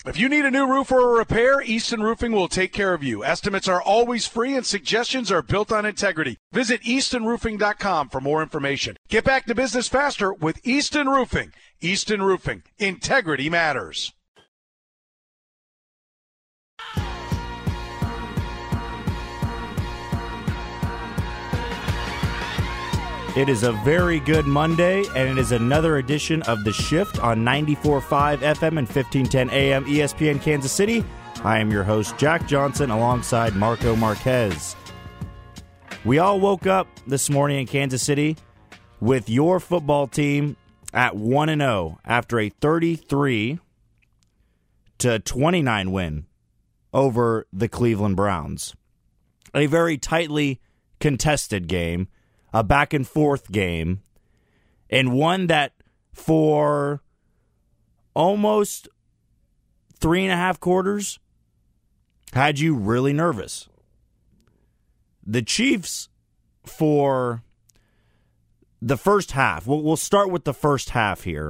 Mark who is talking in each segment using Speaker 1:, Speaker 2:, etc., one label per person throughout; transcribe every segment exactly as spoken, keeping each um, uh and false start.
Speaker 1: If you need a new roof or a repair, Easton Roofing will take care of you. Estimates are always free and suggestions are built on integrity. Visit easton roofing dot com for more information. Get back to business faster with Easton Roofing. Easton Roofing. Integrity matters.
Speaker 2: It is a very good Monday, and it is another edition of The Shift on ninety-four point five F M and fifteen ten A M E S P N Kansas City. I am your host, Jack Johnson, alongside Marco Marquez. We all woke up this morning in Kansas City with your football team at one and oh after a thirty-three to twenty-nine win over the Cleveland Browns. A very tightly contested game. A back-and-forth game, and one that for almost three and a half quarters had you really nervous. The Chiefs, for the first half, we'll, we'll start with the first half here,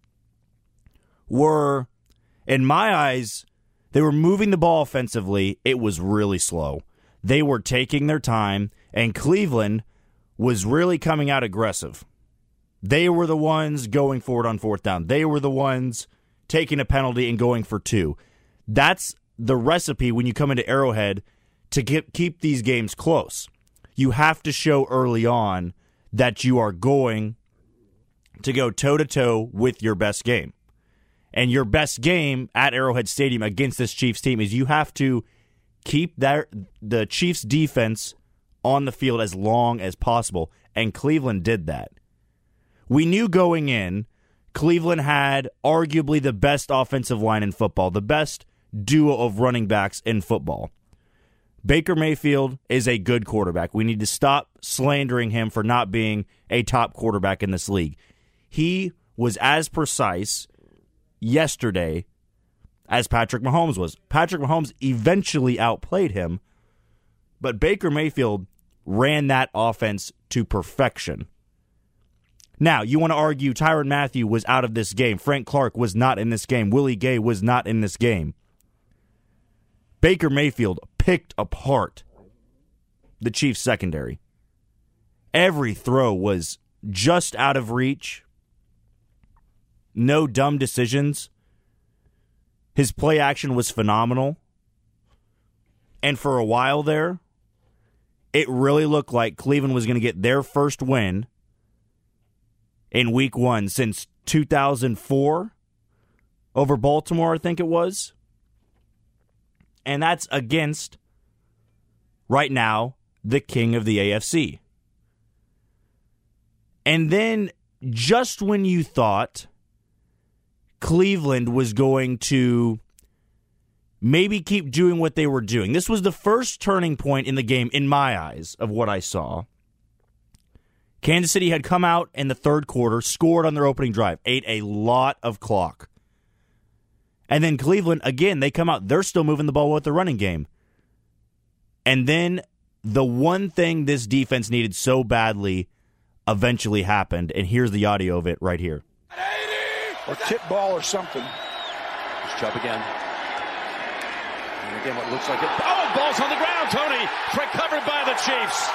Speaker 2: were, in my eyes, they were moving the ball offensively. It was really slow. They were taking their time, and Cleveland was really coming out aggressive. They were the ones going for it on fourth down. They were the ones taking a penalty and going for two. That's the recipe when you come into Arrowhead to get, keep these games close. You have to show early on that you are going to go toe-to-toe with your best game. And your best game at Arrowhead Stadium against this Chiefs team is you have to keep that, the Chiefs defense on the field as long as possible, and Cleveland did that. We knew going in, Cleveland had arguably the best offensive line in football, the best duo of running backs in football. Baker Mayfield is a good quarterback. We need to stop slandering him for not being a top quarterback in this league. He was as precise yesterday as Patrick Mahomes was. Patrick Mahomes eventually outplayed him, but Baker Mayfield ran that offense to perfection. Now, you want to argue Tyrann Mathieu was out of this game. Frank Clark was not in this game. Willie Gay was not in this game. Baker Mayfield picked apart the Chiefs' secondary. Every throw was just out of reach. No dumb decisions. His play action was phenomenal. And for a while there, it really looked like Cleveland was going to get their first win in week one since two thousand four over Baltimore, I think it was. And that's against, right now, the king of the A F C. And then, just when you thought Cleveland was going to maybe keep doing what they were doing. This was the first turning point in the game, in my eyes, of what I saw. Kansas City had come out in the third quarter, scored on their opening drive, ate a lot of clock. And then Cleveland, again, they come out, they're still moving the ball with the running game. And then the one thing this defense needed so badly eventually happened, and here's the audio of it right here.
Speaker 3: Or tip ball or something. Here's Chubb again. And again, what looks like it. Oh, ball's on the ground, Tony. Recovered by the Chiefs.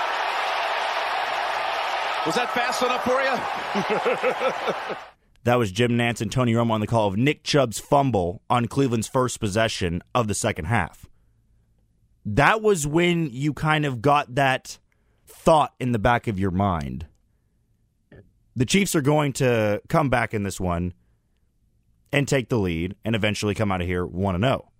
Speaker 3: Was that fast enough for you?
Speaker 2: That was Jim Nantz and Tony Romo on the call of Nick Chubb's fumble on Cleveland's first possession of the second half. That was when you kind of got that thought in the back of your mind. The Chiefs are going to come back in this one and take the lead and eventually come out of here one and oh.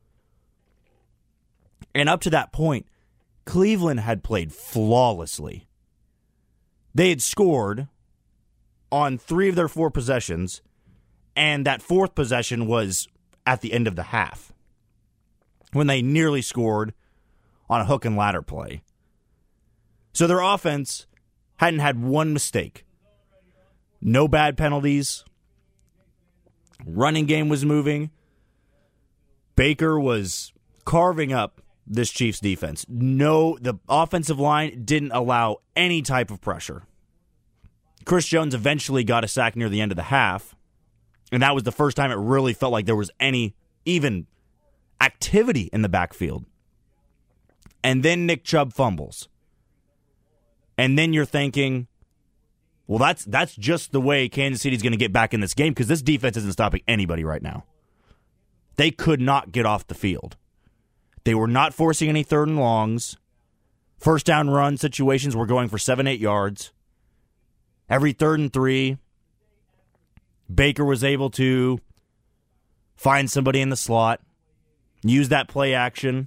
Speaker 2: And up to that point, Cleveland had played flawlessly. They had scored on three of their four possessions, and that fourth possession was at the end of the half when they nearly scored on a hook and ladder play. So their offense hadn't had one mistake. No bad penalties. Running game was moving. Baker was carving up this Chiefs defense. No, the offensive line didn't allow any type of pressure. Chris Jones eventually got a sack near the end of the half, and that was the first time it really felt like there was any, even activity in the backfield. And then Nick Chubb fumbles. And then you're thinking, well, that's that's just the way Kansas City's going to get back in this game because this defense isn't stopping anybody right now. They could not get off the field. They were not forcing any third and longs. First down run situations were going for seven, eight yards. Every third and three, Baker was able to find somebody in the slot, use that play action,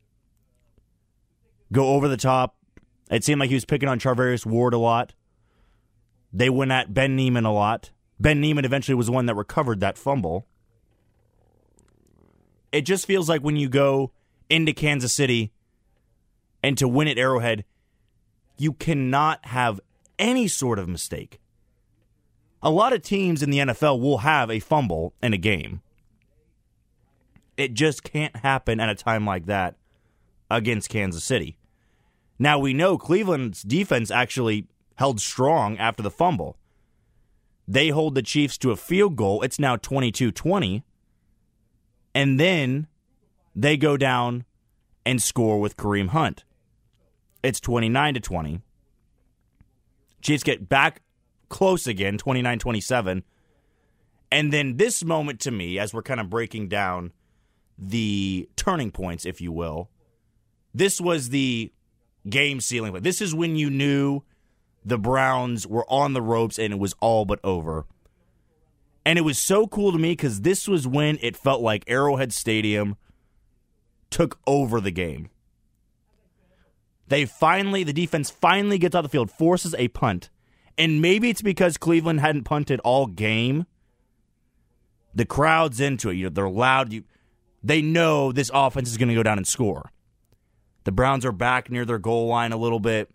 Speaker 2: go over the top. It seemed like he was picking on Charvarius Ward a lot. They went at Ben Neiman a lot. Ben Neiman eventually was the one that recovered that fumble. It just feels like when you go into Kansas City and to win at Arrowhead, you cannot have any sort of mistake. A lot of teams in the N F L will have a fumble in a game. It just can't happen at a time like that against Kansas City. Now, we know Cleveland's defense actually held strong after the fumble. They hold the Chiefs to a field goal. It's now twenty-two twenty. And then they go down and score with Kareem Hunt. It's twenty-nine to twenty. Chiefs get back close again, twenty-nine twenty-seven. And then this moment to me, as we're kind of breaking down the turning points, if you will, this was the game sealing play. This is when you knew the Browns were on the ropes and it was all but over. And it was so cool to me because this was when it felt like Arrowhead Stadium took over the game. They finally, the defense finally gets out the field, forces a punt. And maybe it's because Cleveland hadn't punted all game. The crowd's into it. You know, they're loud. You, they know this offense is going to go down and score. The Browns are back near their goal line a little bit.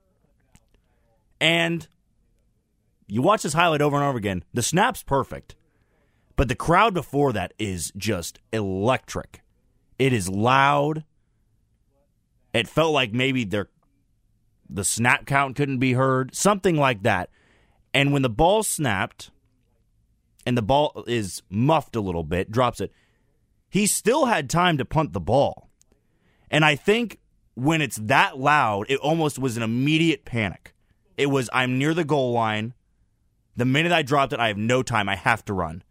Speaker 2: And you watch this highlight over and over again. The snap's perfect. But the crowd before that is just electric. It is loud. It felt like maybe their the snap count couldn't be heard. Something like that. And when the ball snapped, and the ball is muffed a little bit, drops it, he still had time to punt the ball. And I think when it's that loud, it almost was an immediate panic. It was, I'm near the goal line. The minute I dropped it, I have no time. I have to run.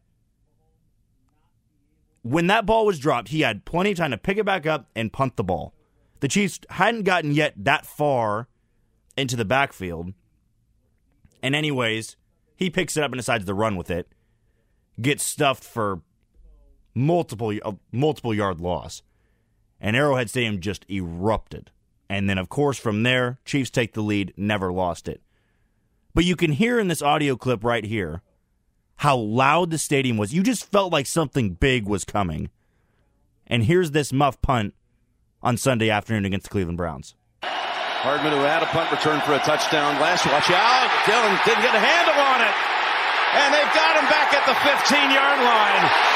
Speaker 2: When that ball was dropped, he had plenty of time to pick it back up and punt the ball. The Chiefs hadn't gotten yet that far into the backfield. And anyways, he picks it up and decides to run with it. Gets stuffed for multiple, uh, multiple yard loss. And Arrowhead Stadium just erupted. And then, of course, from there, Chiefs take the lead, never lost it. But you can hear in this audio clip right here how loud the stadium was. You just felt like something big was coming. And here's this muff punt on Sunday afternoon against the Cleveland Browns.
Speaker 3: Hardman, who had a punt return for a touchdown last. Watch out. Dillon didn't get a handle on it. And they've got him back at the fifteen-yard line.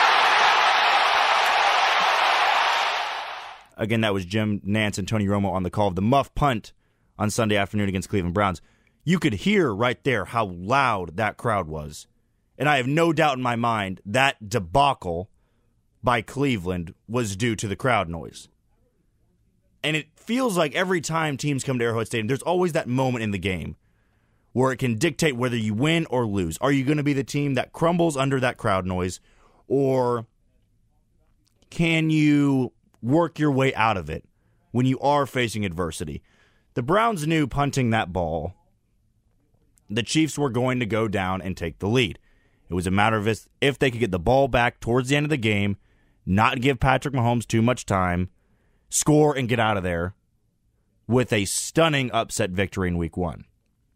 Speaker 2: Again, that was Jim Nantz and Tony Romo on the call of the muff punt on Sunday afternoon against Cleveland Browns. You could hear right there how loud that crowd was. And I have no doubt in my mind that debacle by Cleveland was due to the crowd noise. And it feels like every time teams come to Arrowhead Stadium, there's always that moment in the game where it can dictate whether you win or lose. Are you going to be the team that crumbles under that crowd noise, or can you work your way out of it when you are facing adversity? The Browns knew punting that ball, the Chiefs were going to go down and take the lead. It was a matter of if they could get the ball back towards the end of the game, not give Patrick Mahomes too much time, score and get out of there with a stunning upset victory in week one.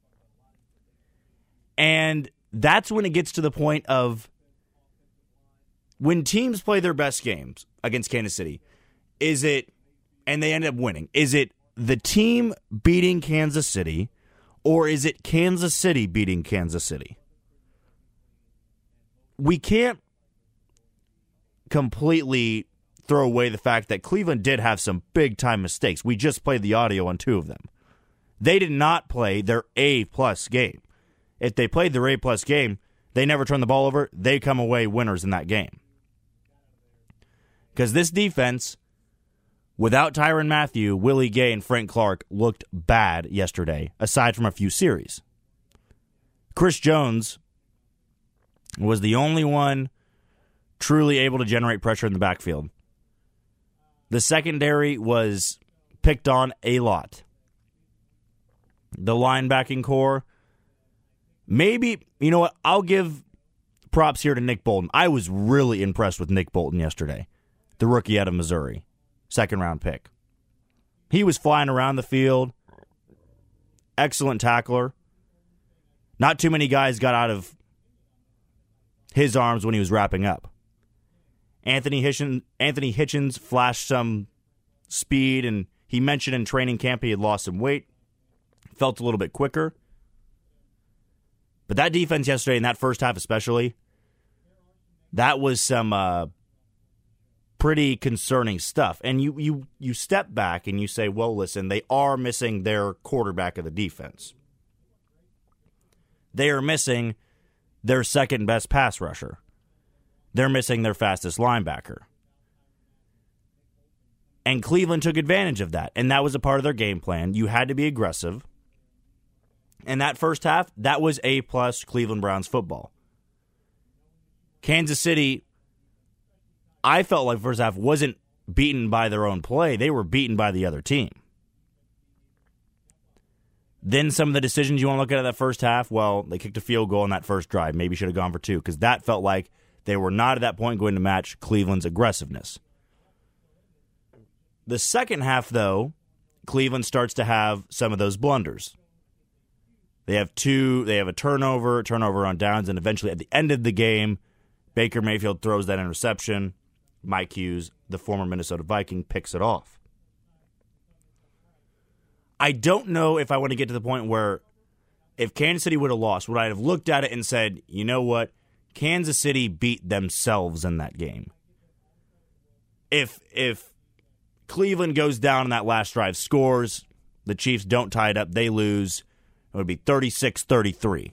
Speaker 2: And that's when it gets to the point of when teams play their best games against Kansas City, is it, and they end up winning, is it the team beating Kansas City, or is it Kansas City beating Kansas City? We can't completely throw away the fact that Cleveland did have some big-time mistakes. We just played the audio on two of them. They did not play their A-plus game. If they played their A-plus game, they never turn the ball over. They come away winners in that game. Because this defense, without Tyrann Mathieu, Willie Gay, and Frank Clark, looked bad yesterday, aside from a few series. Chris Jones was the only one truly able to generate pressure in the backfield. The secondary was picked on a lot. The linebacking core, maybe, you know what, I'll give props here to Nick Bolton. I was really impressed with Nick Bolton yesterday, the rookie out of Missouri, second-round pick. He was flying around the field, excellent tackler. Not too many guys got out of his arms when he was wrapping up. Anthony Hitchens, Anthony Hitchens flashed some speed, and he mentioned in training camp he had lost some weight, felt a little bit quicker. But that defense yesterday, in that first half especially, that was some uh, pretty concerning stuff. And you, you, you step back and you say, well, listen, they are missing their quarterback of the defense. They are missing their second-best pass rusher. They're missing their fastest linebacker. And Cleveland took advantage of that, and that was a part of their game plan. You had to be aggressive. And that first half, that was A-plus Cleveland Browns football. Kansas City, I felt like first half wasn't beaten by their own play. They were beaten by the other team. Then some of the decisions you want to look at in that first half, well, they kicked a field goal on that first drive. Maybe should have gone for two, because that felt like they were not at that point going to match Cleveland's aggressiveness. The second half, though, Cleveland starts to have some of those blunders. They have two, they have a turnover, turnover on downs, and eventually at the end of the game, Baker Mayfield throws that interception. Mike Hughes, the former Minnesota Viking, picks it off. I don't know if I want to get to the point where if Kansas City would have lost, would I have looked at it and said, you know what, Kansas City beat themselves in that game. If if Cleveland goes down in that last drive, scores, the Chiefs don't tie it up, they lose, it would be thirty-six thirty-three.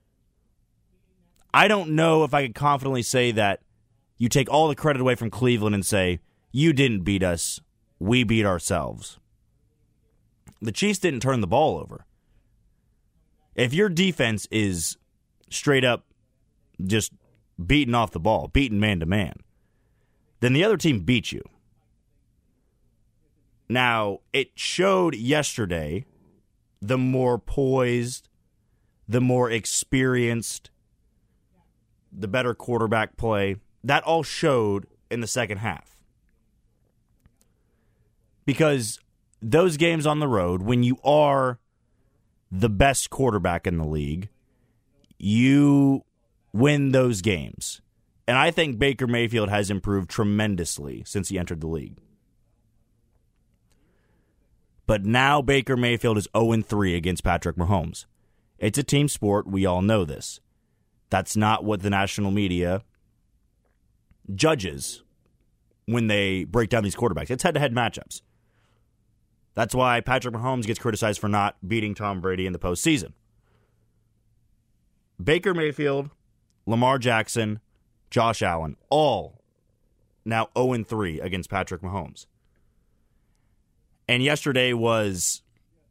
Speaker 2: I don't know if I could confidently say that you take all the credit away from Cleveland and say, you didn't beat us, we beat ourselves. The Chiefs didn't turn the ball over. If your defense is straight up just beating off the ball, beating man-to-man, then the other team beat you. Now, it showed yesterday the more poised, the more experienced, the better quarterback play. That all showed in the second half. Because those games on the road, when you are the best quarterback in the league, you win those games. And I think Baker Mayfield has improved tremendously since he entered the league. But now Baker Mayfield is oh and three against Patrick Mahomes. It's a team sport. We all know this. That's not what the national media judges when they break down these quarterbacks. It's head-to-head matchups. That's why Patrick Mahomes gets criticized for not beating Tom Brady in the postseason. Baker Mayfield, Lamar Jackson, Josh Allen, all now oh and three against Patrick Mahomes. And yesterday was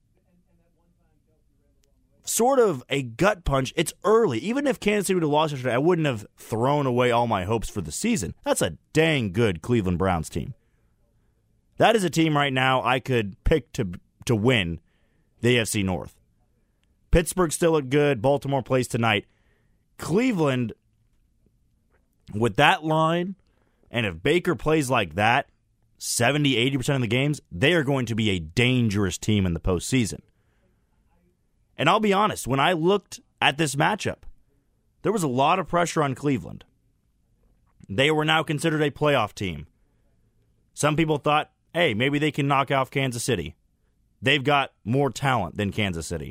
Speaker 2: sort of a gut punch. It's early. Even if Kansas City would have lost yesterday, I wouldn't have thrown away all my hopes for the season. That's a dang good Cleveland Browns team. That is a team right now I could pick to to win the A F C North. Pittsburgh still look good. Baltimore plays tonight. Cleveland, with that line, and if Baker plays like that, seventy, eighty percent of the games, they are going to be a dangerous team in the postseason. And I'll be honest, when I looked at this matchup, there was a lot of pressure on Cleveland. They were now considered a playoff team. Some people thought, hey, maybe they can knock off Kansas City. They've got more talent than Kansas City.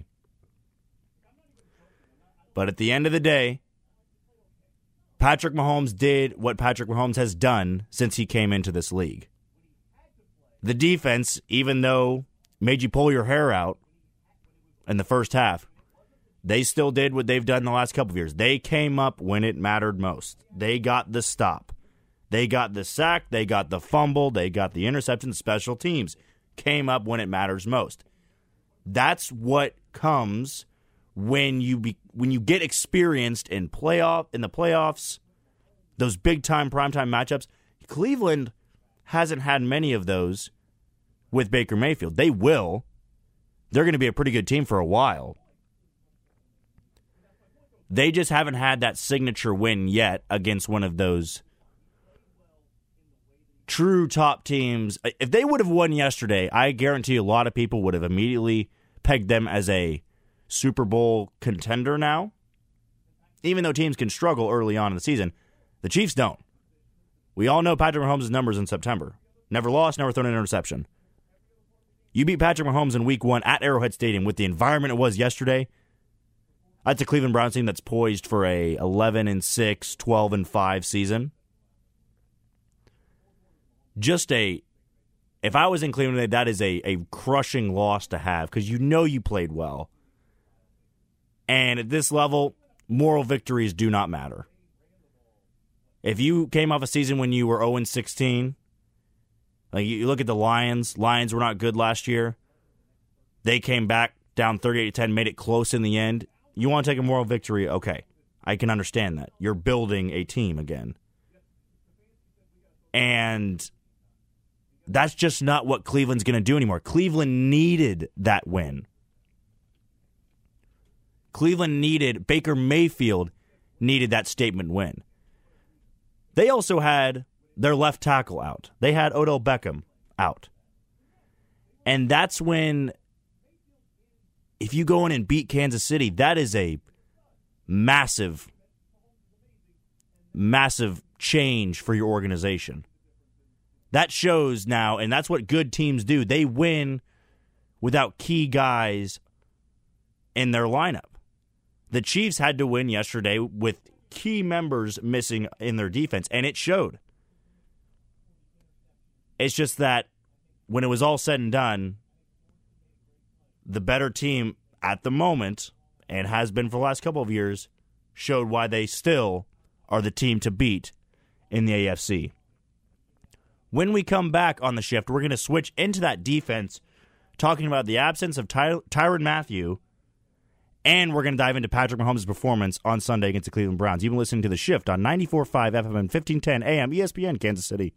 Speaker 2: But at the end of the day, Patrick Mahomes did what Patrick Mahomes has done since he came into this league. The defense, even though made you pull your hair out in the first half, they still did what they've done in the last couple of years. They came up when it mattered most. They got the stop. They got the sack, they got the fumble, they got the interception. Special teams came up when it matters most. That's what comes when you be, when you get experienced in playoff in the playoffs, those big time primetime matchups. Cleveland hasn't had many of those with Baker Mayfield. They will. They're going to be a pretty good team for a while. They just haven't had that signature win yet against one of those true top teams. If they would have won yesterday, I guarantee a lot of people would have immediately pegged them as a Super Bowl contender now. Even though teams can struggle early on in the season, the Chiefs don't. We all know Patrick Mahomes' numbers in September. Never lost, never thrown an interception. You beat Patrick Mahomes in week one at Arrowhead Stadium with the environment it was yesterday. That's a Cleveland Browns team that's poised for a eleven and six, twelve and five season. Just a, if I was in Cleveland, that is a, a crushing loss to have because you know you played well. And at this level, moral victories do not matter. If you came off a season when you were oh and sixteen, like you look at the Lions, Lions were not good last year. They came back down thirty-eight to ten, made it close in the end. You want to take a moral victory? Okay, I can understand that. You're building a team again. And that's just not what Cleveland's going to do anymore. Cleveland needed that win. Cleveland needed, Baker Mayfield needed that statement win. They also had their left tackle out. They had Odell Beckham out. And that's when, if you go in and beat Kansas City, that is a massive, massive change for your organization. That shows now, and that's what good teams do. They win without key guys in their lineup. The Chiefs had to win yesterday with key members missing in their defense, and it showed. It's just that when it was all said and done, the better team at the moment, and has been for the last couple of years, showed why they still are the team to beat in the A F C. When we come back on the shift, we're going to switch into that defense, talking about the absence of Ty- Tyrann Mathieu, and we're going to dive into Patrick Mahomes' performance on Sunday against the Cleveland Browns. You've been listening to The Shift on ninety-four point five F M and fifteen ten A M E S P N Kansas City.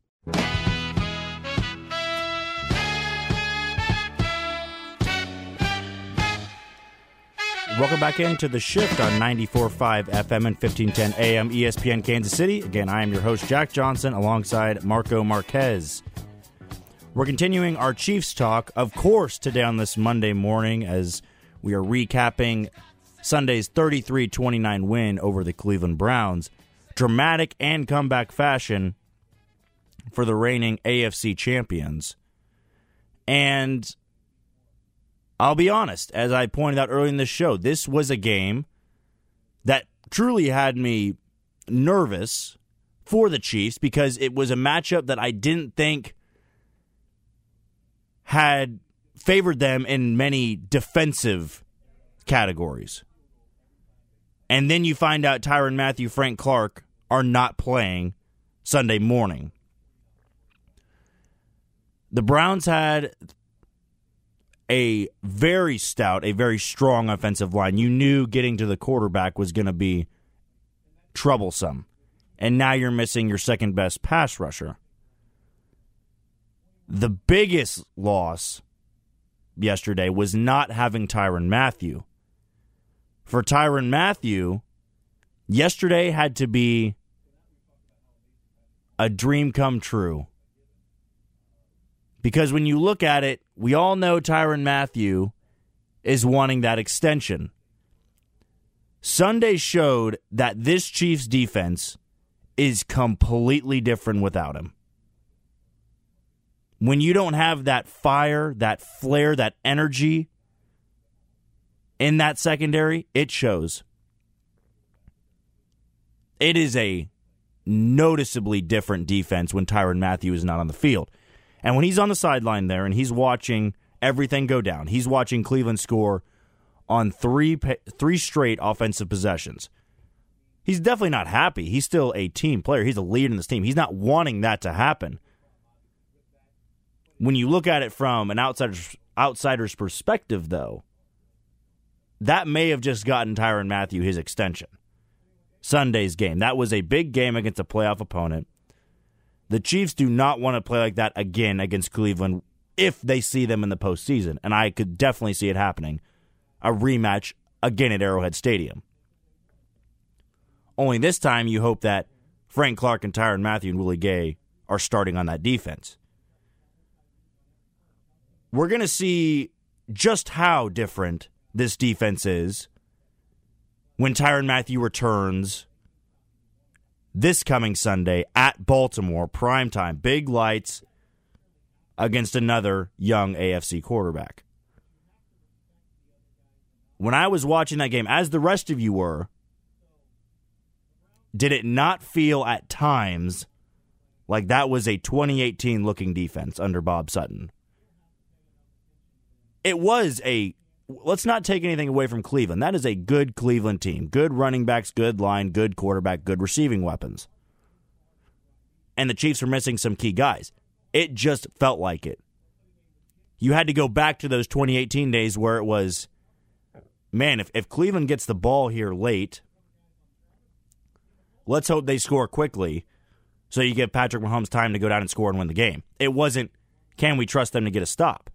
Speaker 2: Welcome back into The Shift on ninety-four point five F M and fifteen ten A M E S P N Kansas City. Again, I am your host, Jack Johnson, alongside Marco Marquez. We're continuing our Chiefs talk, of course, today on this Monday morning as we are recapping Sunday's thirty-three twenty-nine win over the Cleveland Browns. Dramatic and comeback fashion for the reigning A F C champions. And I'll be honest, as I pointed out earlier in the show, this was a game that truly had me nervous for the Chiefs because it was a matchup that I didn't think had favored them in many defensive categories. And then you find out Tyrann Mathieu, Frank Clark are not playing Sunday morning. The Browns had a very stout, a very strong offensive line. You knew getting to the quarterback was going to be troublesome. And now you're missing your second best pass rusher. The biggest loss yesterday was not having Tyrann Mathieu. For Tyrann Mathieu, yesterday had to be a dream come true. Because when you look at it, we all know Tyrann Mathieu is wanting that extension. Sunday showed that this Chiefs defense is completely different without him. When you don't have that fire, that flair, that energy in that secondary, it shows. It is a noticeably different defense when Tyrann Mathieu is not on the field. And when he's on the sideline there and he's watching everything go down, he's watching Cleveland score on three three straight offensive possessions. He's definitely not happy. He's still a team player. He's a leader in this team. He's not wanting that to happen. When you look at it from an outsider's, outsider's perspective, though, that may have just gotten Tyrann Mathieu his extension. Sunday's game. That was a big game against a playoff opponent. The Chiefs do not want to play like that again against Cleveland if they see them in the postseason, and I could definitely see it happening. A rematch again at Arrowhead Stadium. Only this time you hope that Frank Clark and Tyrann Mathieu and Willie Gay are starting on that defense. We're going to see just how different this defense is when Tyrann Mathieu returns this coming Sunday at Baltimore, primetime, big lights against another young A F C quarterback. When I was watching that game, as the rest of you were, did it not feel at times like that was a twenty eighteen looking defense under Bob Sutton? It was a, let's not take anything away from Cleveland. That is a good Cleveland team. Good running backs, good line, good quarterback, good receiving weapons. And the Chiefs were missing some key guys. It just felt like it. You had to go back to those twenty eighteen days where it was, man, if, if Cleveland gets the ball here late, let's hope they score quickly so you give Patrick Mahomes time to go down and score and win the game. It wasn't, can we trust them to get a stop?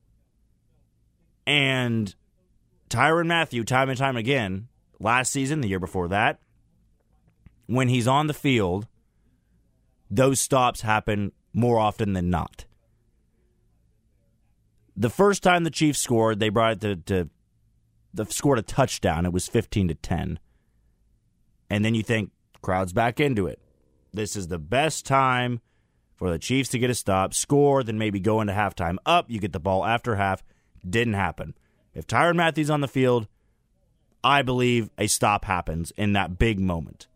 Speaker 2: And Tyrann Mathieu, time and time again, last season, the year before that, when he's on the field, those stops happen more often than not. The first time the Chiefs scored, they brought it to, to they scored a touchdown. It was fifteen to ten. And then you think, crowd's back into it. This is the best time for the Chiefs to get a stop, score, then maybe go into halftime up. You get the ball after half. Didn't happen. If Tyrann Mathieu's on the field, I believe a stop happens in that big moment.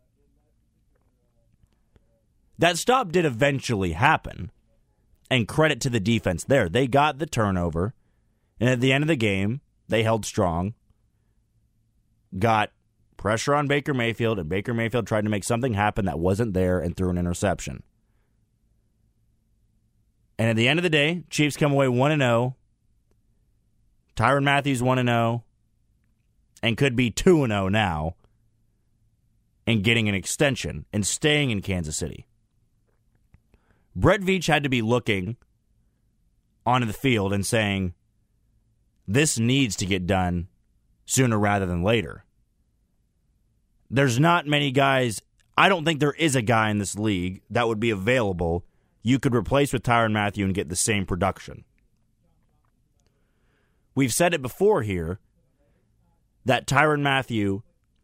Speaker 2: That stop did eventually happen, and credit to the defense there. They got the turnover, and at the end of the game, they held strong, got pressure on Baker Mayfield, and Baker Mayfield tried to make something happen that wasn't there and threw an interception. And at the end of the day, Chiefs come away one and oh. Tyrann Mathieu's one and oh and could be two and oh now and getting an extension and staying in Kansas City. Brett Veach had to be looking onto the field and saying, this needs to get done sooner rather than later. There's not many guys, I don't think there is a guy in this league that would be available you could replace with Tyrann Mathieu and get the same production. We've said it before here that Tyrann Mathieu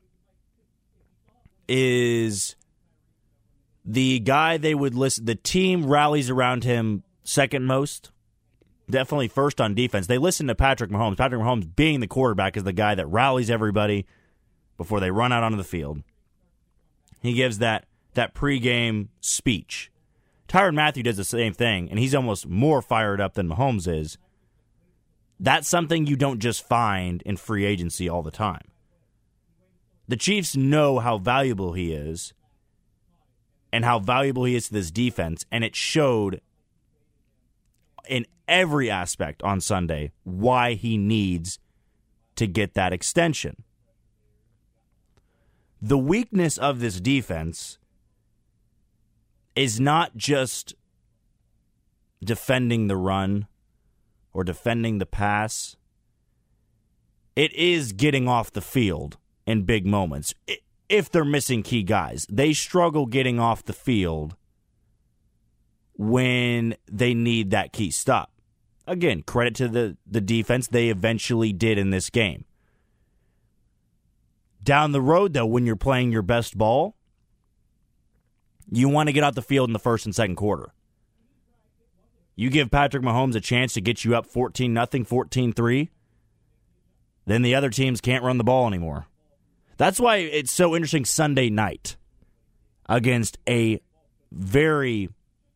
Speaker 2: is the guy they would listen. The team rallies around him second most, definitely first on defense. They listen to Patrick Mahomes. Patrick Mahomes, being the quarterback, is the guy that rallies everybody before they run out onto the field. He gives that that pregame speech. Tyrann Mathieu does the same thing, and he's almost more fired up than Mahomes is. That's something you don't just find in free agency all the time. The Chiefs know how valuable he is and how valuable he is to this defense, and it showed in every aspect on Sunday why he needs to get that extension. The weakness of this defense is not just defending the run or defending the pass. It is getting off the field in big moments. If they're missing key guys, they struggle getting off the field when they need that key stop. Again, credit to the, the defense. They eventually did in this game. Down the road, though, when you're playing your best ball, you want to get out the field in the first and second quarter. You give Patrick Mahomes a chance to get you up fourteen nothing, fourteen three, then the other teams can't run the ball anymore. That's why it's so interesting Sunday night against a very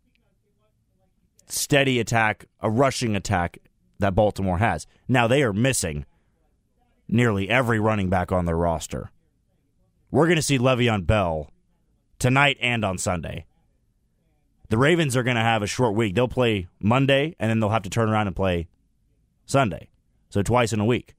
Speaker 2: steady attack, a rushing attack that Baltimore has. Now, they are missing nearly every running back on their roster. we're going to see Le'Veon Bell tonight and on Sunday. The Ravens are going to have a short week. They'll play Monday, and then they'll have to turn around and play Sunday. So twice in a week.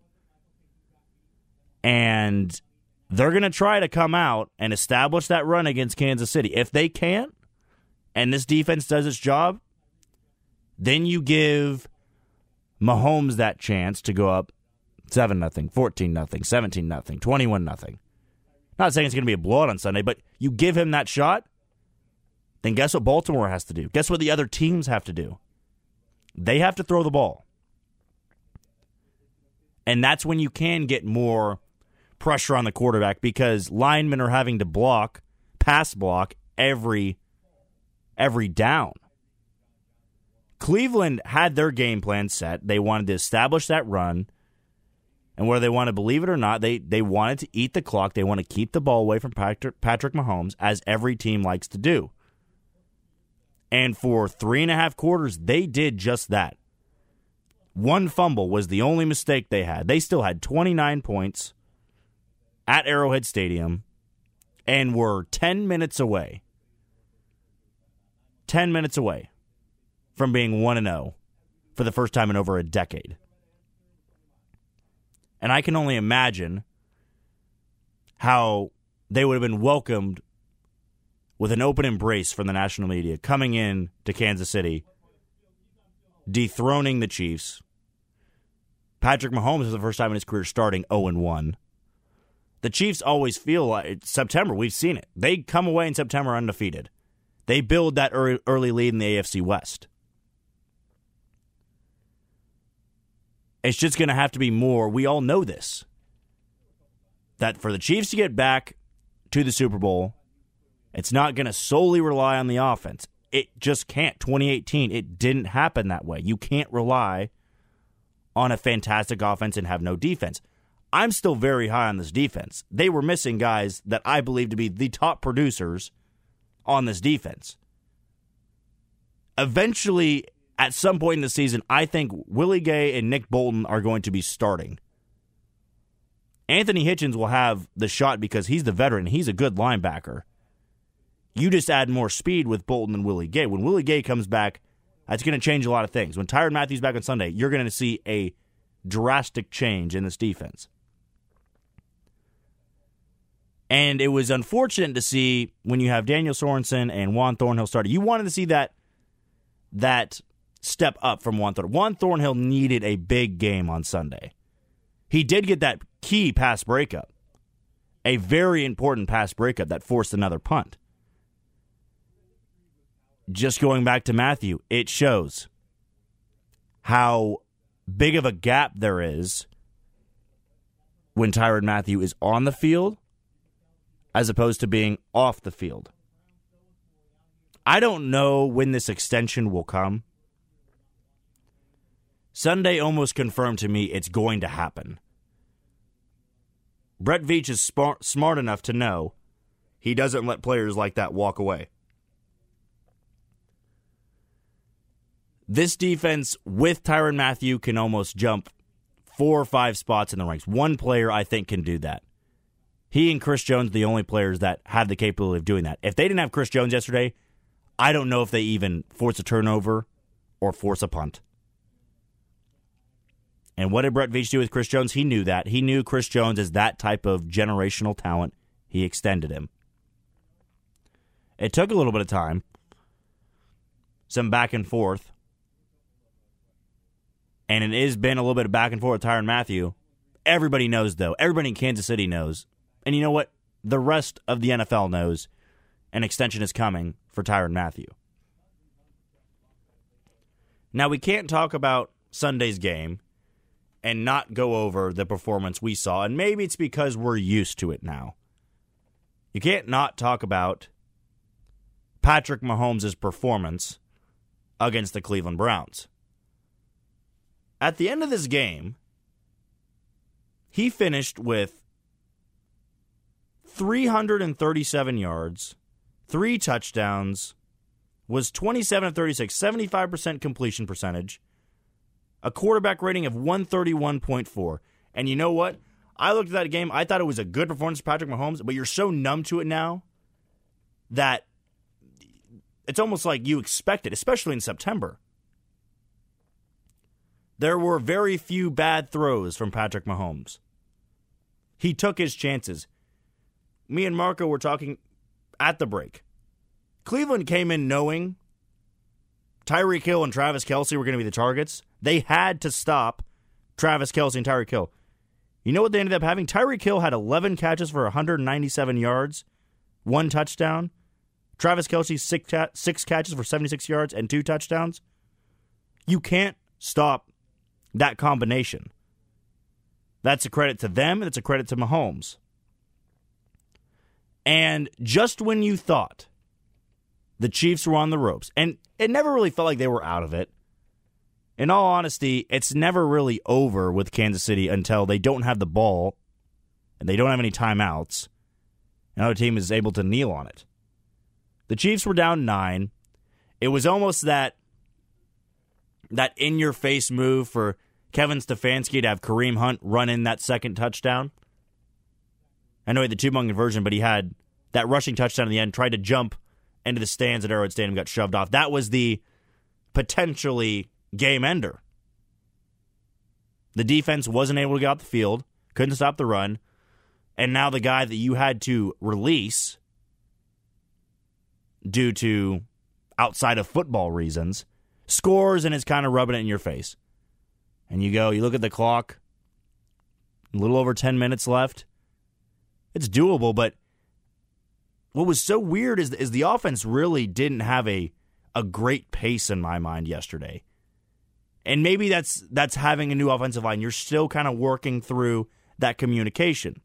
Speaker 2: And they're going to try to come out and establish that run against Kansas City. If they can't, and this defense does its job, then you give Mahomes that chance to go up seven nothing, fourteen nothing, seventeen nothing, twenty-one nothing. Not saying it's going to be a blowout on Sunday, but you give him that shot, then guess what Baltimore has to do? Guess what the other teams have to do? They have to throw the ball. And that's when you can get more pressure on the quarterback because linemen are having to block, pass block every every down. Cleveland had their game plan set. They wanted to establish that run. And whether they want to believe it or not, they, they wanted to eat the clock. They want to keep the ball away from Patrick, Patrick Mahomes, as every team likes to do. And for three and a half quarters, they did just that. One fumble was the only mistake they had. They still had twenty-nine points at Arrowhead Stadium and were ten minutes away. ten minutes away from being one and oh for the first time in over a decade. And I can only imagine how they would have been welcomed with an open embrace from the national media coming in to Kansas City, dethroning the Chiefs. Patrick Mahomes, for the first time in his career, starting oh and one. The Chiefs always feel like September, we've seen it. They come away in September undefeated. They build that early lead in the A F C West. It's just going to have to be more. We all know this. That for the Chiefs to get back to the Super Bowl, it's not going to solely rely on the offense. It just can't. twenty eighteen, it didn't happen that way. You can't rely on a fantastic offense and have no defense. I'm still very high on this defense. They were missing guys that I believe to be the top producers on this defense. Eventually, at some point in the season, I think Willie Gay and Nick Bolton are going to be starting. Anthony Hitchens will have the shot because he's the veteran. He's a good linebacker. You just add more speed with Bolton and Willie Gay. When Willie Gay comes back, that's going to change a lot of things. When Tyrann Mathieu's back on Sunday, you're going to see a drastic change in this defense. And it was unfortunate to see when you have Daniel Sorensen and Juan Thornhill starting. You wanted to see that that step up from Juan Thornhill. Juan Thornhill needed a big game on Sunday. He did get that key pass breakup, a very important pass breakup that forced another punt. Just going back to Mathieu, it shows how big of a gap there is when Tyrann Mathieu is on the field as opposed to being off the field. I don't know when this extension will come. Sunday almost confirmed to me it's going to happen. Brett Veach is smart, smart enough to know he doesn't let players like that walk away. This defense with Tyrann Mathieu can almost jump four or five spots in the ranks. One player, I think, can do that. He and Chris Jones are the only players that have the capability of doing that. If they didn't have Chris Jones yesterday, I don't know if they even force a turnover or force a punt. And what did Brett Veach do with Chris Jones? He knew that. He knew Chris Jones is that type of generational talent. He extended him. It took a little bit of time. Some back and forth. And it has been a little bit of back and forth with Tyrann Mathieu. Everybody knows, though. Everybody in Kansas City knows. And you know what? The rest of the N F L knows an extension is coming for Tyrann Mathieu. Now, we can't talk about Sunday's game and not go over the performance we saw. And maybe it's because we're used to it now. You can't not talk about Patrick Mahomes' performance against the Cleveland Browns. At the end of this game, he finished with three hundred thirty-seven yards, three touchdowns, was twenty-seven of thirty-six, seventy-five percent completion percentage, a quarterback rating of one thirty-one point four. And you know what? I looked at that game, I thought it was a good performance for Patrick Mahomes, but you're so numb to it now that it's almost like you expect it, especially in September. There were very few bad throws from Patrick Mahomes. He took his chances. Me and Marco were talking at the break. Cleveland came in knowing Tyreek Hill and Travis Kelce were going to be the targets. They had to stop Travis Kelce and Tyreek Hill. You know what they ended up having? Tyreek Hill had eleven catches for one hundred ninety-seven yards, one touchdown. Travis Kelce, six, ca- six catches for seventy-six yards and two touchdowns. You can't stop that combination. That's a credit to them, and it's a credit to Mahomes. And just when you thought the Chiefs were on the ropes, and it never really felt like they were out of it. In all honesty, it's never really over with Kansas City until they don't have the ball and they don't have any timeouts. Another team is able to kneel on it. The Chiefs were down nine. It was almost that that in-your-face move for Kevin Stefanski to have Kareem Hunt run in that second touchdown. I know he had the two-point conversion, but he had that rushing touchdown in the end, tried to jump into the stands at Arrowhead Stadium, got shoved off. That was the potentially game ender. The defense wasn't able to get out the field, couldn't stop the run, and now the guy that you had to release due to outside of football reasons scores and is kind of rubbing it in your face. And you go, you look at the clock, a little over ten minutes left. It's doable, but what was so weird is, is the offense really didn't have a, a great pace in my mind yesterday. And maybe that's that's having a new offensive line. You're still kind of working through that communication.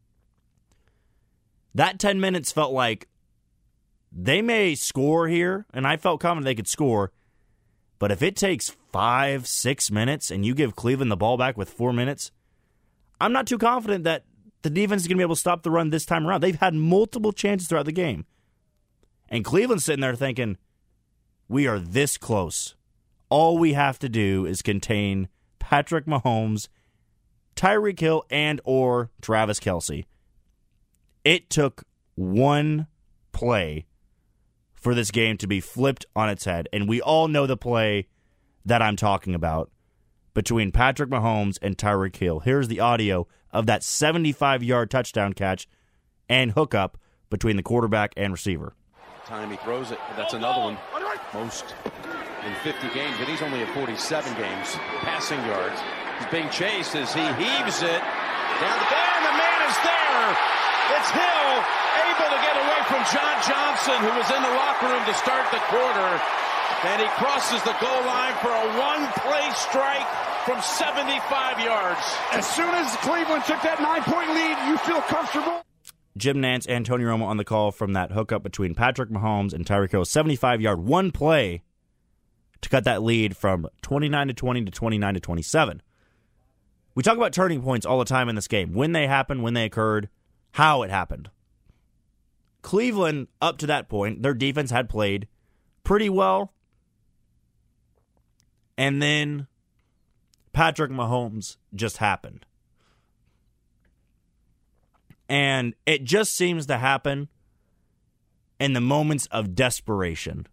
Speaker 2: That ten minutes felt like they may score here, and I felt confident they could score. But if it takes five, six minutes and you give Cleveland the ball back with four minutes, I'm not too confident that the defense is going to be able to stop the run this time around. They've had multiple chances throughout the game. And Cleveland's sitting there thinking, we are this close. All we have to do is contain Patrick Mahomes, Tyreek Hill, and or Travis Kelce. It took one play for this game to be flipped on its head, and we all know the play that I'm talking about between Patrick Mahomes and Tyreek Hill. Here's the audio of that seventy-five-yard touchdown catch and hookup between the quarterback and receiver.
Speaker 3: Time he throws it, that's another one. Most in fifty games, and he's only at forty-seven games. Passing yards. He's being chased as he heaves it down the there, and the man is there. It's Hill, able to get away from John Johnson, who was in the locker room to start the quarter. And he crosses the goal line for a one-play strike from seventy-five yards.
Speaker 4: As soon as Cleveland took that nine-point lead, you feel comfortable?
Speaker 2: Jim Nantz and Tony Romo on the call from that hookup between Patrick Mahomes and Tyreek Hill. seventy-five-yard, one play to cut that lead from twenty-nine to twenty to twenty-nine to twenty-seven. We talk about turning points all the time in this game. When they happened, when they occurred, how it happened. Cleveland, up to that point, their defense had played pretty well. And then Patrick Mahomes just happened. And it just seems to happen in the moments of desperation.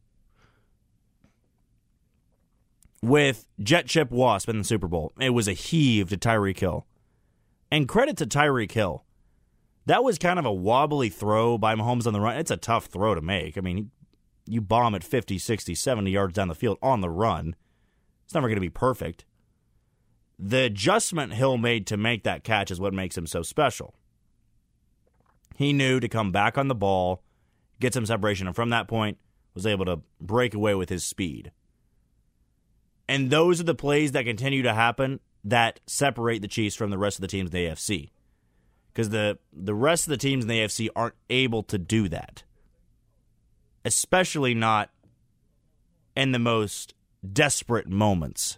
Speaker 2: With Jet Chip Wasp in the Super Bowl, it was a heave to Tyreek Hill. And credit to Tyreek Hill. That was kind of a wobbly throw by Mahomes on the run. It's a tough throw to make. I mean, you bomb it fifty, sixty, seventy yards down the field on the run. It's never going to be perfect. The adjustment Hill made to make that catch is what makes him so special. He knew to come back on the ball, get some separation, and from that point was able to break away with his speed. And those are the plays that continue to happen that separate the Chiefs from the rest of the teams in the A F C. Because the, the rest of the teams in the A F C aren't able to do that. Especially not in the most desperate moments.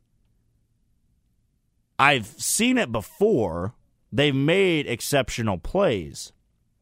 Speaker 2: I've seen it before. They've made exceptional plays.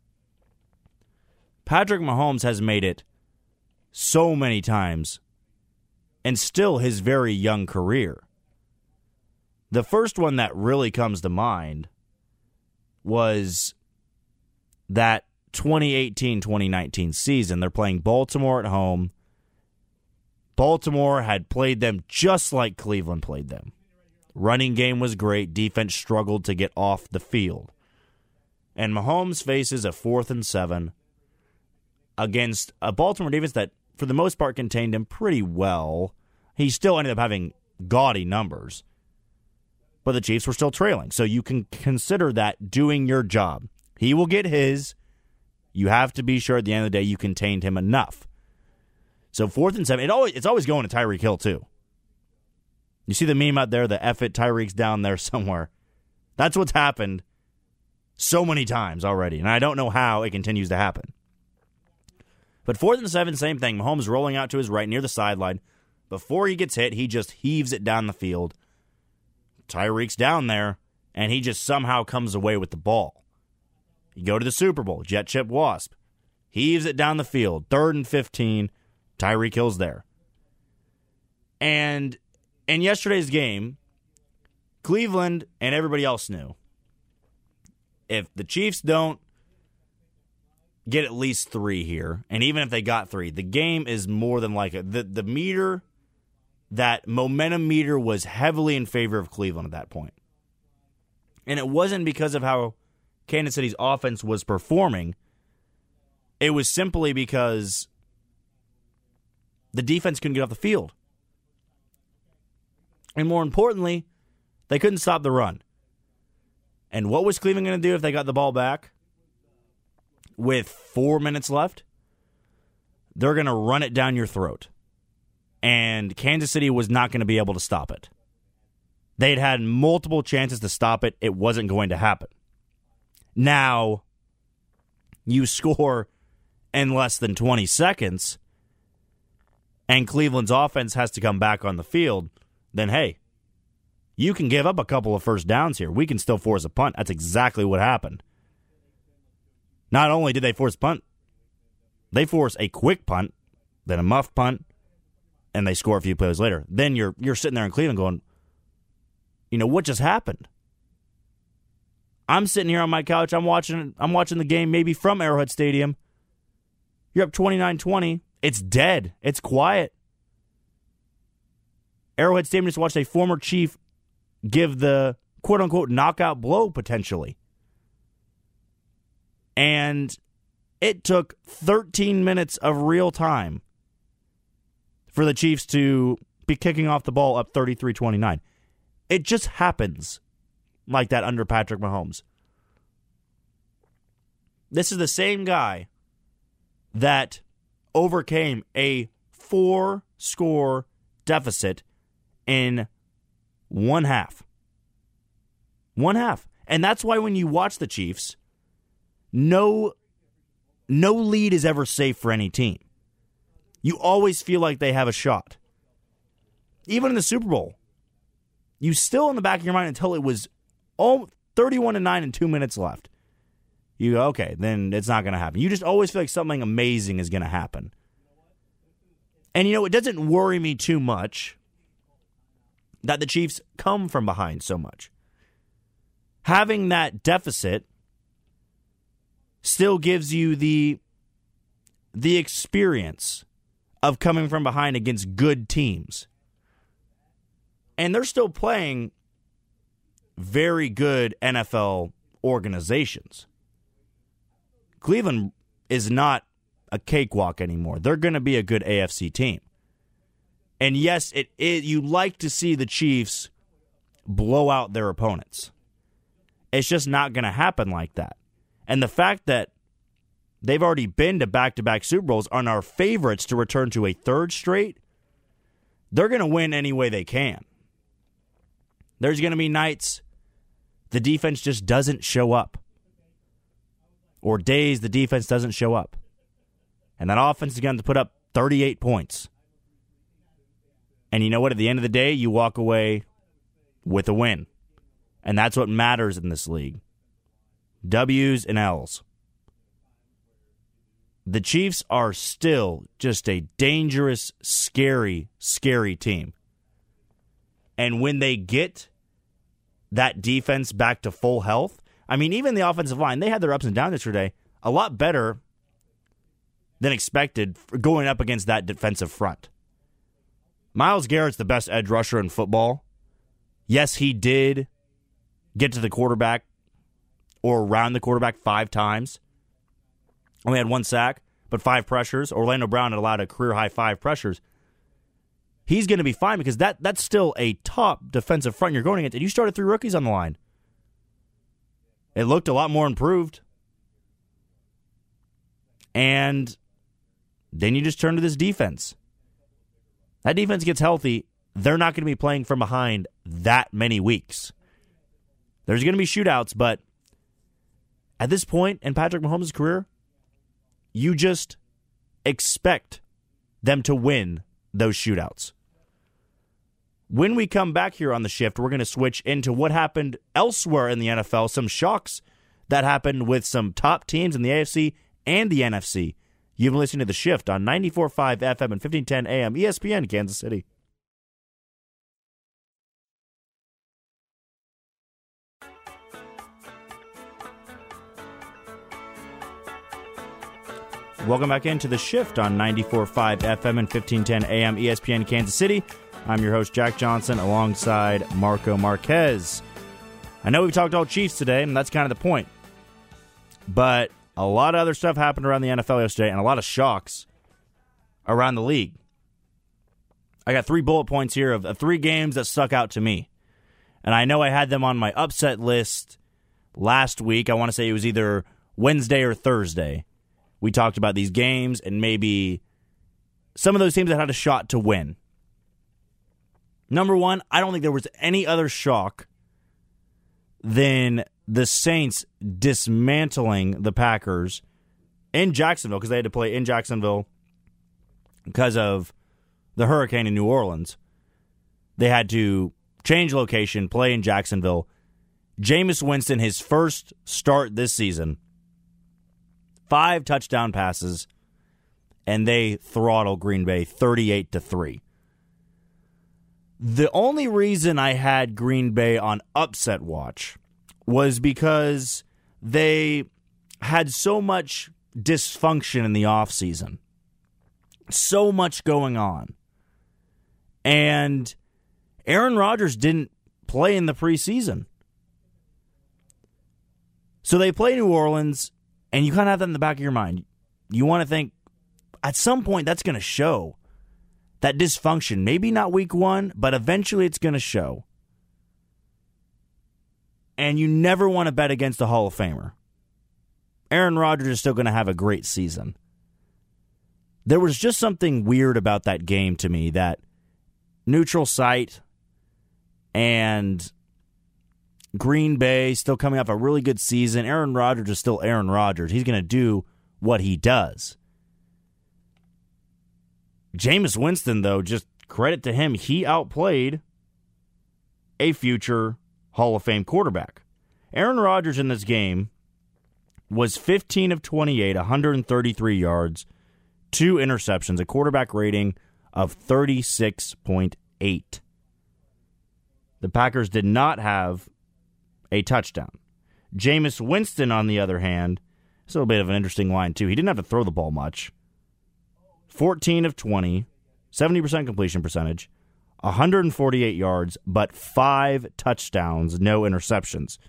Speaker 2: Patrick Mahomes has made it so many times, and still his very young career. The first one that really comes to mind was that twenty eighteen twenty nineteen season. They're playing Baltimore at home. Baltimore had played them just like Cleveland played them. Running game was great. Defense struggled to get off the field. And Mahomes faces a fourth and seven against a Baltimore defense that, for the most part, contained him pretty well. He still ended up having gaudy numbers. But the Chiefs were still trailing. So you can consider that doing your job. He will get his. You have to be sure at the end of the day you contained him enough. So fourth and seven, it always, it's always going to Tyreek Hill, too. You see the meme out there, the F it, Tyreek's down there somewhere. That's what's happened so many times already, and I don't know how it continues to happen. But fourth and seven, same thing. Mahomes rolling out to his right near the sideline. Before he gets hit, he just heaves it down the field. Tyreek's down there, and he just somehow comes away with the ball. You go to the Super Bowl, Jet Chip Wasp. Heaves it down the field, third and fifteen. Tyreek Hill's there. And in yesterday's game, Cleveland and everybody else knew, if the Chiefs don't get at least three here, and even if they got three, the game is more than like a, the the meter, that momentum meter was heavily in favor of Cleveland at that point. And it wasn't because of how Kansas City's offense was performing. It was simply because the defense couldn't get off the field. And more importantly, they couldn't stop the run. And what was Cleveland going to do if they got the ball back with four minutes left? They're going to run it down your throat. And Kansas City was not going to be able to stop it. They'd had multiple chances to stop it. It wasn't going to happen. Now, you score in less than twenty seconds, and Cleveland's offense has to come back on the field, then hey, you can give up a couple of first downs here. We can still force a punt. That's exactly what happened. Not only did they force a punt, they force a quick punt, then a muff punt, and they score a few plays later. Then you're you're sitting there in Cleveland going, you know, what just happened? I'm sitting here on my couch. I'm watching I'm watching the game maybe from Arrowhead Stadium. You're up twenty-nine twenty. It's dead. It's quiet. Arrowhead Stadium just watched a former Chief give the quote-unquote knockout blow, potentially. And it took thirteen minutes of real time for the Chiefs to be kicking off the ball up thirty-three twenty-nine. It just happens like that under Patrick Mahomes. This is the same guy that overcame a four-score deficit in one half. One half. And that's why when you watch the Chiefs, no, no lead is ever safe for any team. You always feel like they have a shot. Even in the Super Bowl, you still in the back of your mind until it was all thirty-one to nine and two minutes left. You go, okay, then it's not going to happen. You just always feel like something amazing is going to happen. And, you know, it doesn't worry me too much that the Chiefs come from behind so much. Having that deficit still gives you the, the experience of coming from behind against good teams. And they're still playing very good N F L organizations. Cleveland is not a cakewalk anymore. They're going to be a good A F C team. And yes, it, it you like to see the Chiefs blow out their opponents. It's just not going to happen like that. And the fact that they've already been to back-to-back Super Bowls and are favorites to return to a third straight, they're going to win any way they can. There's going to be nights the defense just doesn't show up. Or days the defense doesn't show up. And that offense is going to put up thirty-eight points. And you know what? At the end of the day, you walk away with a win. And that's what matters in this league. W's and L's. The Chiefs are still just a dangerous, scary, scary team. And when they get that defense back to full health, I mean, even the offensive line, they had their ups and downs yesterday. A lot better than expected going up against that defensive front. Myles Garrett's the best edge rusher in football. Yes, he did get to the quarterback or around the quarterback five times. Only had one sack, but five pressures. Orlando Brown had allowed a career-high five pressures. He's going to be fine because that that's still a top defensive front you're going against. And you started three rookies on the line. It looked a lot more improved. And then you just turn to this defense. That defense gets healthy, they're not going to be playing from behind that many weeks. There's going to be shootouts, but at this point in Patrick Mahomes' career, you just expect them to win those shootouts. When we come back here on the shift, we're going to switch into what happened elsewhere in the N F L, some shocks that happened with some top teams in the A F C and the N F C. You've been listening to The Shift on ninety-four point five F M and fifteen ten A M E S P N, Kansas City. Welcome back into The Shift on ninety-four point five F M and fifteen ten A M E S P N, Kansas City. I'm your host, Jack Johnson, alongside Marco Marquez. I know we've talked all Chiefs today, and that's kind of the point. But a lot of other stuff happened around the N F L yesterday, and a lot of shocks around the league. I got three bullet points here of, of three games that stuck out to me. And I know I had them on my upset list last week. I want to say it was either Wednesday or Thursday. We talked about these games and maybe some of those teams that had a shot to win. Number one, I don't think there was any other shock than the Saints dismantling the Packers in Jacksonville, because they had to play in Jacksonville because of the hurricane in New Orleans. They had to change location, play in Jacksonville. Jameis Winston, his first start this season, five touchdown passes, and they throttle Green Bay thirty-eight to three. The only reason I had Green Bay on upset watch was because they had so much dysfunction in the offseason. So much going on. And Aaron Rodgers didn't play in the preseason. So they play New Orleans, and you kind of have that in the back of your mind. You want to think, at some point, that's going to show. That dysfunction, maybe not week one, but eventually it's going to show. And you never want to bet against a Hall of Famer. Aaron Rodgers is still going to have a great season. There was just something weird about that game to me, that neutral site and Green Bay still coming off a really good season. Aaron Rodgers is still Aaron Rodgers. He's going to do what he does. Jameis Winston, though, just credit to him, he outplayed a future Hall of Fame quarterback. Aaron Rodgers in this game was fifteen of twenty-eight, one hundred thirty-three yards, two interceptions, a quarterback rating of thirty-six point eight. The Packers did not have a touchdown. Jameis Winston, on the other hand, it's a little bit of an interesting line, too. He didn't have to throw the ball much. fourteen of twenty, seventy percent completion percentage, one hundred forty-eight yards, but five touchdowns, no interceptions.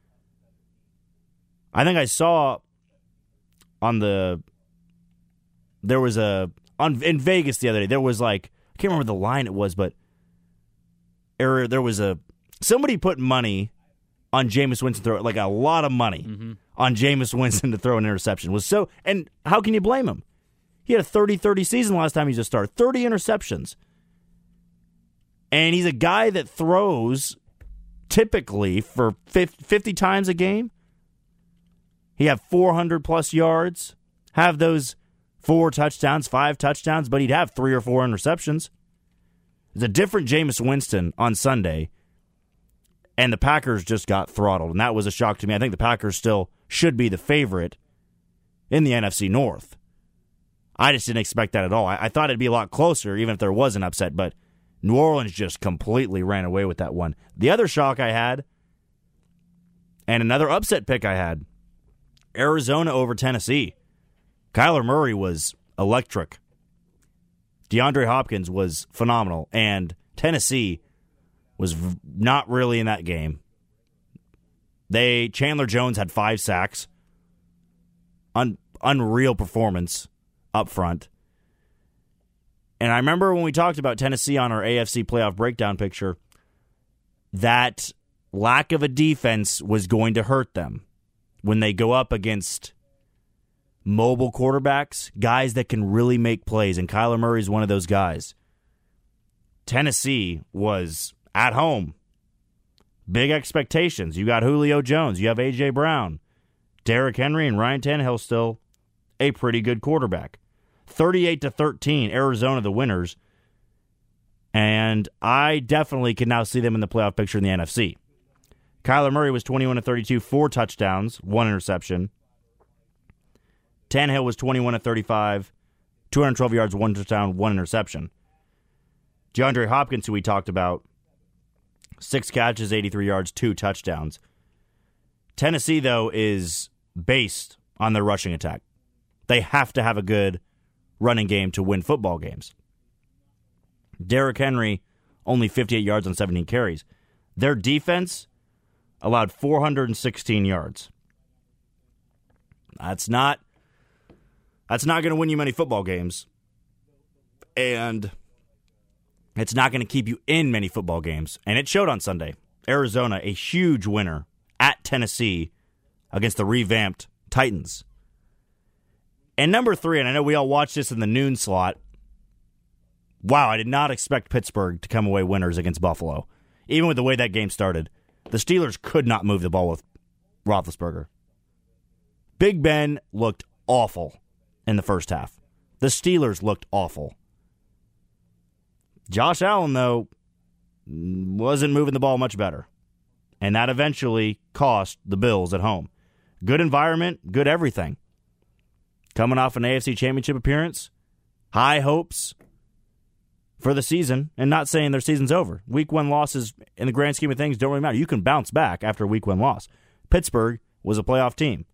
Speaker 2: I think I saw on the, there was a, on in Vegas the other day, there was like, I can't remember the line it was, but there, there was a, somebody put money on Jameis Winston to throw, like a lot of money mm-hmm. on Jameis Winston to throw an interception. Was so, and how can you blame him? He had a thirty thirty season last time he just started. thirty interceptions. And he's a guy that throws typically for fifty times a game. He had four hundred plus yards, have those four touchdowns, five touchdowns, but he'd have three or four interceptions. It's a different Jameis Winston on Sunday, and the Packers just got throttled, and that was a shock to me. I think the Packers still should be the favorite in the N F C North. I just didn't expect that at all. I, I thought it'd be a lot closer, even if there was an upset, but New Orleans just completely ran away with that one. The other shock I had, And another upset pick I had, Arizona over Tennessee. Kyler Murray was electric. DeAndre Hopkins was phenomenal. And Tennessee was v- not really in that game. They Chandler Jones had five sacks. Un, unreal performance up front. And I remember when we talked about Tennessee on our A F C playoff breakdown picture, that lack of a defense was going to hurt them when they go up against mobile quarterbacks, guys that can really make plays, and Kyler Murray is one of those guys. Tennessee was at home. Big expectations. You got Julio Jones. You have A J. Brown. Derrick Henry and Ryan Tannehill still a pretty good quarterback. thirty-eight to thirteen, Arizona the winners. And I definitely can now see them in the playoff picture in the N F C. Kyler Murray was twenty-one to thirty-two, four touchdowns, one interception. Tannehill was twenty-one to thirty-five, two hundred twelve yards, one touchdown, one interception. DeAndre Hopkins, who we talked about, six catches, eighty-three yards, two touchdowns. Tennessee, though, is based on their rushing attack. They have to have a good running game to win football games. Derrick Henry, only fifty-eight yards on seventeen carries. Their defense allowed four hundred sixteen yards. That's not that's not going to win you many football games. And it's not going to keep you in many football games. And it showed on Sunday. Arizona, a huge winner at Tennessee against the revamped Titans. And number three, and I know we all watched this in the noon slot. Wow, I did not expect Pittsburgh to come away winners against Buffalo. Even with the way that game started, the Steelers could not move the ball with Roethlisberger. Big Ben looked awful in the first half. The Steelers looked awful. Josh Allen, though, wasn't moving the ball much better. And that eventually cost the Bills at home. Good environment, good everything. Coming off an A F C Championship appearance, high hopes for the season, and not saying their season's over. Week one losses, in the grand scheme of things, don't really matter. You can bounce back after a week one loss. Pittsburgh was a playoff team.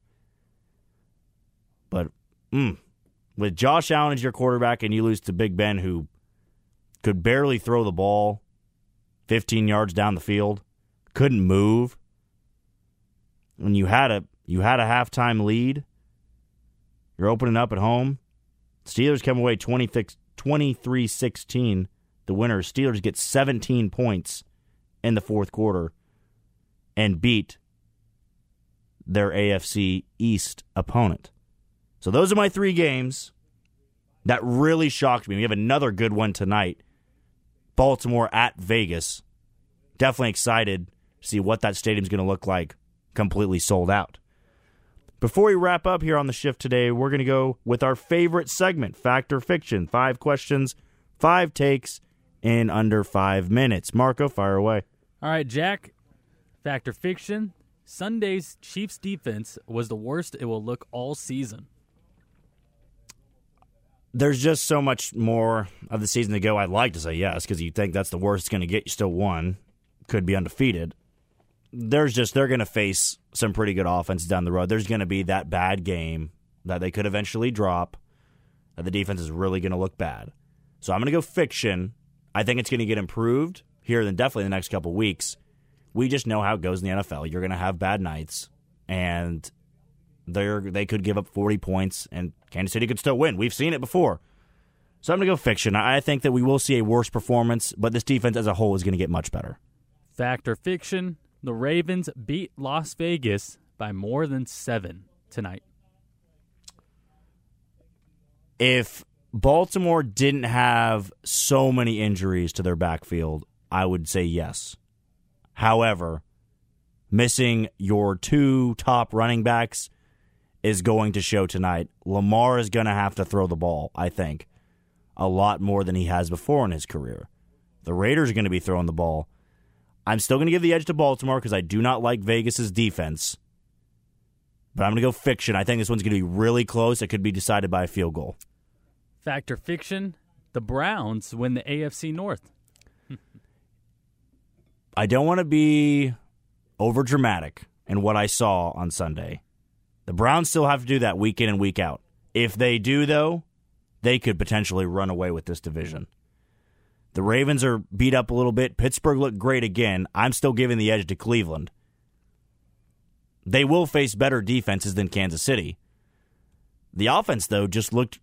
Speaker 2: But mm, with Josh Allen as your quarterback and you lose to Big Ben, who could barely throw the ball fifteen yards down the field, couldn't move, when you had a you had a halftime lead, you're opening up at home. Steelers come away twenty-three sixteen. The winners. Steelers get seventeen points in the fourth quarter and beat their A F C East opponent. So those are my three games that really shocked me. We have another good one tonight. Baltimore at Vegas. Definitely excited to see what that stadium's going to look like completely sold out. Before we wrap up here on the shift today, we're going to go with our favorite segment, Fact or Fiction. Five questions, five takes in under five minutes. Marco, fire away.
Speaker 5: All right, Jack. Fact or Fiction. Sunday's Chiefs defense was the worst it will look all season.
Speaker 2: There's just so much more of the season to go. I'd like to say yes, because you think that's the worst it's going to get. You still won. Could be undefeated. There's just, they're going to face some pretty good offense down the road. There's going to be that bad game that they could eventually drop, that the defense is really going to look bad. So I'm going to go fiction. I think it's going to get improved here then definitely in the next couple weeks. We just know how it goes in the N F L. You're going to have bad nights, and they're they could give up forty points, and Kansas City could still win. We've seen it before. So I'm going to go fiction. I think that we will see a worse performance, but this defense as a whole is going to get much better.
Speaker 5: Fact or Fiction. The Ravens beat Las Vegas by more than seven tonight.
Speaker 2: If Baltimore didn't have so many injuries to their backfield, I would say yes. However, missing your two top running backs is going to show tonight. Lamar is going to have to throw the ball, I think, a lot more than he has before in his career. The Raiders are going to be throwing the ball. I'm still going to give the edge to Baltimore because I do not like Vegas' defense. But I'm going to go fiction. I think this one's going to be really close. It could be decided by a field goal.
Speaker 5: Fact or Fiction. The Browns win the A F C North.
Speaker 2: I don't want to be over dramatic in what I saw on Sunday. The Browns still have to do that week in and week out. If they do, though, they could potentially run away with this division. The Ravens are beat up a little bit. Pittsburgh looked great again. I'm still giving the edge to Cleveland. They will face better defenses than Kansas City. The offense, though, just looked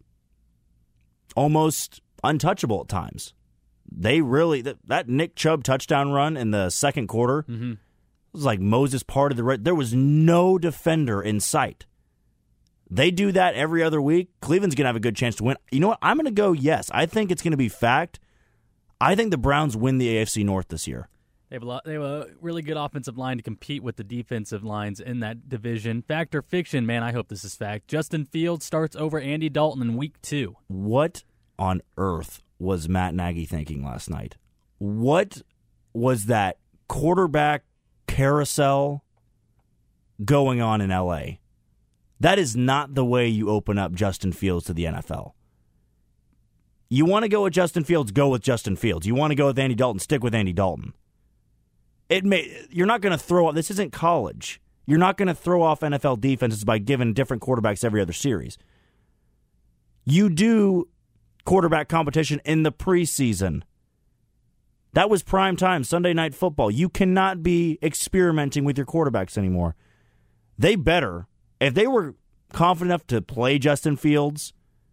Speaker 2: almost untouchable at times. They really, that, that Nick Chubb touchdown run in the second quarter mm-hmm. was like Moses parted the red. There was no defender in sight. They do that every other week. Cleveland's going to have a good chance to win. You know what? I'm going to go yes. I think it's going to be fact. I think the Browns win the A F C North this year.
Speaker 5: They have, a lot, they have a really good offensive line to compete with the defensive lines in that division. Fact or fiction, man, I hope this is fact. Justin Fields starts over Andy Dalton in week two.
Speaker 2: What on earth was Matt Nagy thinking last night? What was that quarterback carousel going on in L A? That is not the way you open up Justin Fields to the N F L. You want to go with Justin Fields, go with Justin Fields. You want to go with Andy Dalton, stick with Andy Dalton. It may, you're not going to throw off, this isn't college. You're not going to throw off N F L defenses by giving different quarterbacks every other series. You do quarterback competition in the preseason. That was prime time, Sunday Night Football. You cannot be experimenting with your quarterbacks anymore. They better, if they were confident enough to play Justin Fields,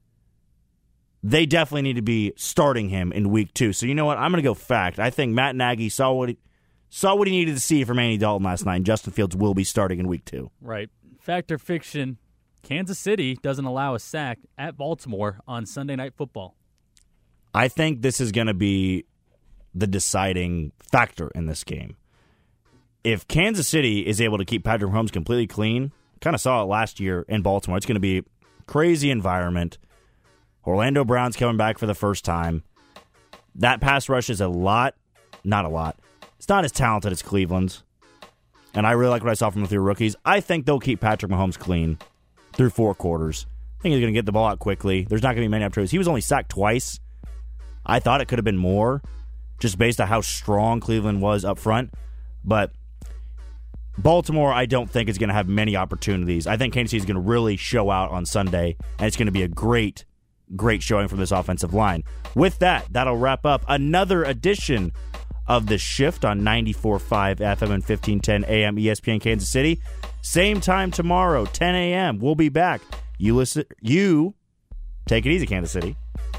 Speaker 2: they definitely need to be starting him in week two. So you know what? I'm going to go fact. I think Matt Nagy saw what he, saw what he needed to see from Andy Dalton last night, and Justin Fields will be starting in week two.
Speaker 5: Right. Fact or fiction, Kansas City doesn't allow a sack at Baltimore on Sunday Night Football.
Speaker 2: I think this is going to be the deciding factor in this game. If Kansas City is able to keep Patrick Mahomes completely clean, kind of saw it last year in Baltimore, it's going to be a crazy environment. Orlando Brown's coming back for the first time. That pass rush is a lot, not a lot. It's not as talented as Cleveland's. And I really like what I saw from the three rookies. I think they'll keep Patrick Mahomes clean through four quarters. I think he's going to get the ball out quickly. There's not going to be many opportunities. He was only sacked twice. I thought it could have been more, just based on how strong Cleveland was up front. But Baltimore, I don't think is going to have many opportunities. I think Kansas City is going to really show out on Sunday, and it's going to be a great Great showing from this offensive line. With that, that'll wrap up another edition of The Shift on ninety-four point five F M and fifteen ten A M E S P N Kansas City. Same time tomorrow, ten a.m. We'll be back. You listen. You take it easy, Kansas City.